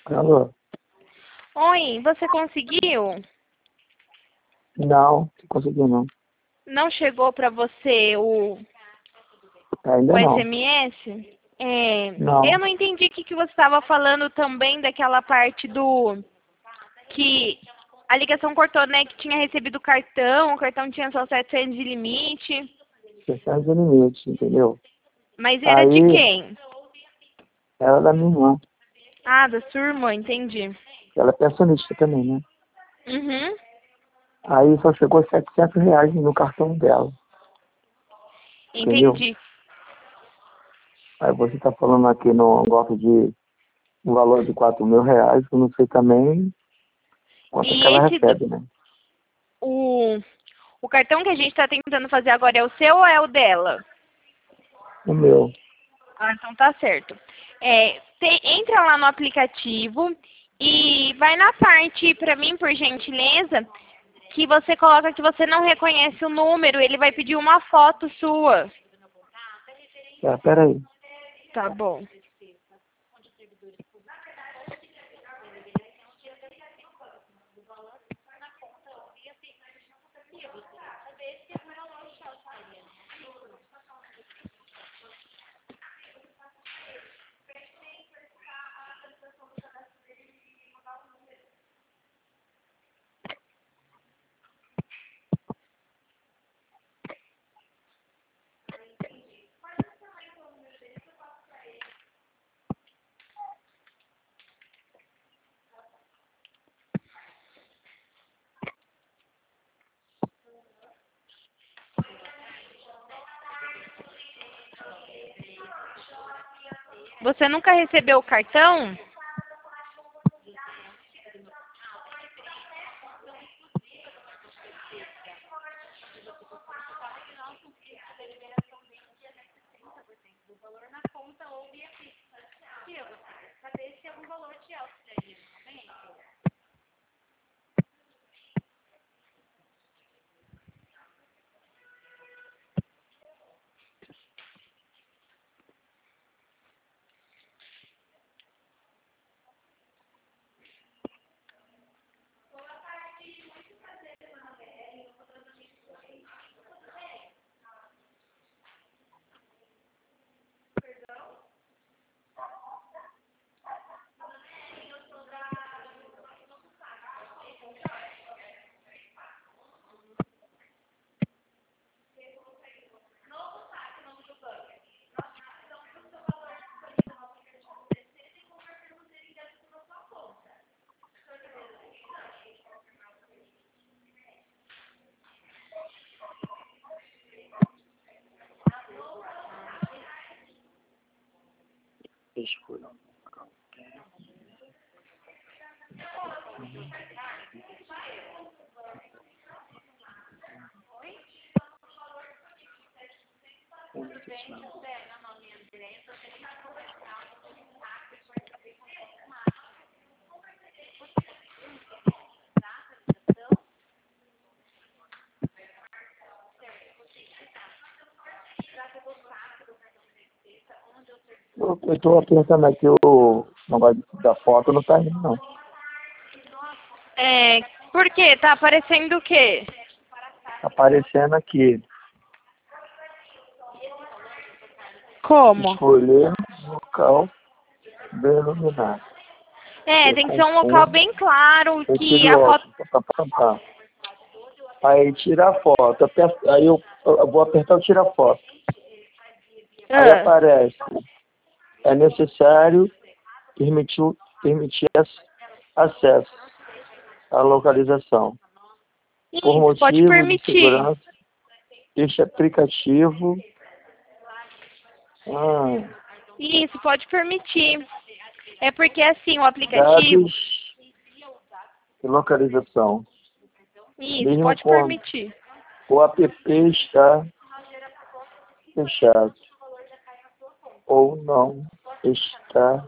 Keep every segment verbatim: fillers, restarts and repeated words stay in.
Alô? Oi, você conseguiu? Não, não consegui não. Não chegou para você o, Ainda o não. S M S? É, eu Não. não entendi o que, que você estava falando também daquela parte do... que a ligação cortou, né? Que tinha recebido o cartão, o cartão tinha só setecentos de limite. Questão de limite, entendeu? Mas era de Aí, quem? ela é da minha irmã. Ah, da sua irmã, entendi. Ela é pensionista também, né? Uhum, Aí só chegou setecentos reais no cartão dela, entendeu? entendi. Aí você tá falando aqui no golpe de um valor de quatro mil reais, eu não sei também quanto que E ela esse, do- recebe, né? o, o cartão que a gente está tentando fazer agora é o seu ou é o dela? O meu. Ah, então tá certo. É, te- entra lá no aplicativo e vai na parte, para mim, por gentileza, que você coloca que você não reconhece o número, ele vai pedir uma foto sua. Ah, peraí. Tá bom. Você nunca recebeu o cartão? Escuro. Eu, eu tô apertando aqui o negócio da foto, não tá indo não. É, por quê? Tá aparecendo o quê? Tá aparecendo aqui. Como? Escolher local bem iluminado. É, Ser tem que ser um local conforto. bem claro, Eu que tiro a foto... óculos. Pá, pá, pá. Aí tira a foto. Aperto- aí eu, eu vou apertar o tira foto. Aí Ah, aparece. É necessário permitir, permitir ac- acesso à localização. Por isso, pode motivo de permitir. segurança, este aplicativo. Ah, Isso, pode permitir. É porque assim, o aplicativo... dados de localização. Isso, Mesmo pode quando permitir. o app está fechado ou não está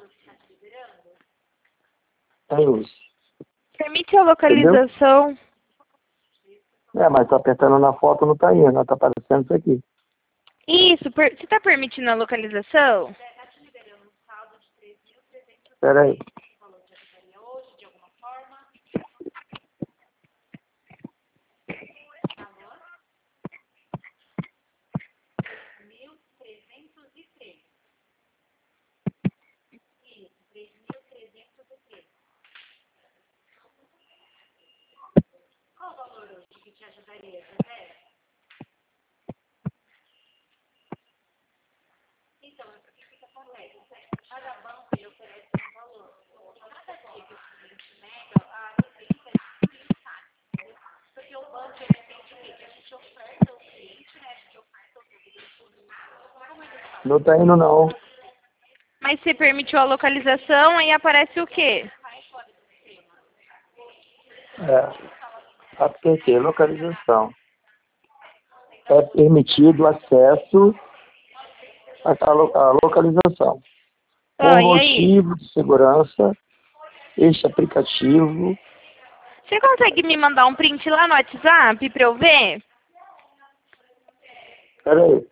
em uso. Permite a Entendeu? localização. É, mas tô apertando na foto, não tá indo, tá aparecendo isso aqui. Isso, per... você está permitindo a localização? Espera aí. Não tá indo não. Mas você permitiu a localização, aí aparece o quê? É, apertei localização. É permitido acesso à lo- à localização. Por Ah, e aí? motivo de segurança, este aplicativo. Você consegue me mandar um print lá no WhatsApp pra eu ver? Peraí.